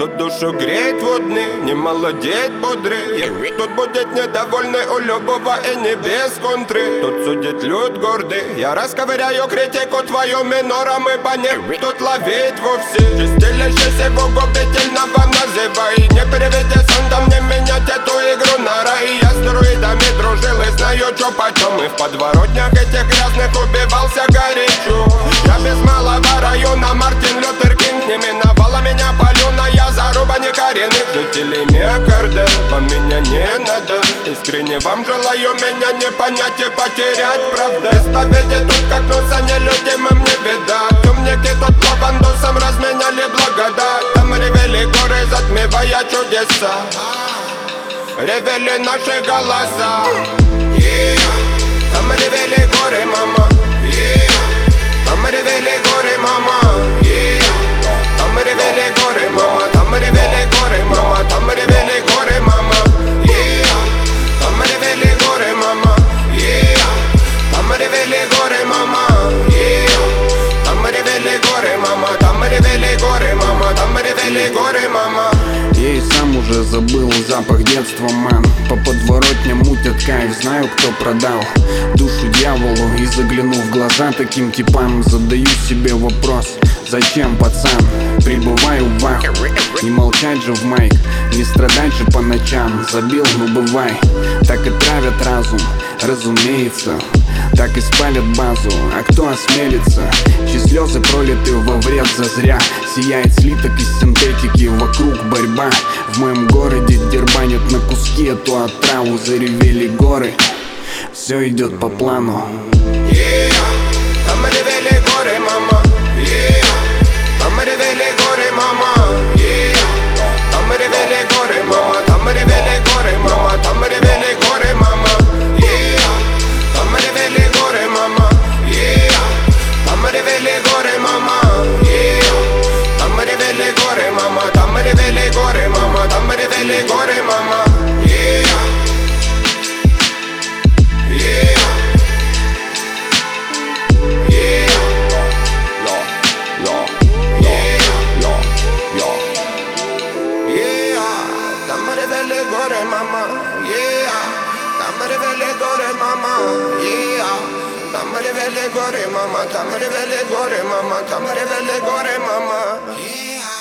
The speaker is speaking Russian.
Тут душу греет водный, не молодеет бодрый. Тут будет недовольный у любого и не без контры. Тут судит люд гордый, я расковыряю критику твою минором, ибо не тут ловить вовсе. Чистилище его губительного называй. Не переведи сандом, не менять эту игру на рай. Я с друидами дружил и знаю, чё почем. И в подворотнях этих грязных убивался горячо. Я без малого района Мартин Лютер Кинг. Не миновала меня палюная заруба некоренных жителей Миокарда. Вам меня не надо, искренне вам желаю меня не понять и потерять, правда. Исповеди тут как носа нелюдимым не беда. Умники тут лавандусом разменяли благодать. Там ревели горы, затмевая чудеса. Ревели наши голоса. Там ревели горы, мама. Там ревели горы, мама. Там ревели горы, мама. Там ревели горы, мама. Там ревели горы, мама. Там ревели горы, мама. Там ревели горы, мама. Там ревели горы, мама. Там ревели горы, мама. Там ревели горы, мама. Я и сам уже забыл запах детства, мэн. По подворотням мутят кайф, знаю, кто продал душу дьяволу. И заглянув в глаза таким типам, задаю себе вопрос: зачем, пацан? Прибываю в аху, не молчать же в майк, не страдать же по ночам. Забил, ну бывай, так и травят разум, разумеется. Так и спалят базу, а кто осмелится? Чьи слезы пролиты во вред зазря. Сияет слиток из синтетики, вокруг борьба. В моем городе дербанят на куски эту отраву. Заревели горы, все идет по плану. Там ревели горы, мама. Там ревели горы, мама. Там ревели горы, мама. Там ревели горы, мама. Там ревели горы, мама. Там ревели горы, мама. Там ревели горы, мама. Там ревели горы, мама. Там ревели горы, мама. Там ревели горы, мама. Там ревели горы, мама. Там ревели горы, мама. Там ревели горы, мама. Там ревели горы, мама. Там ревели горы, мама.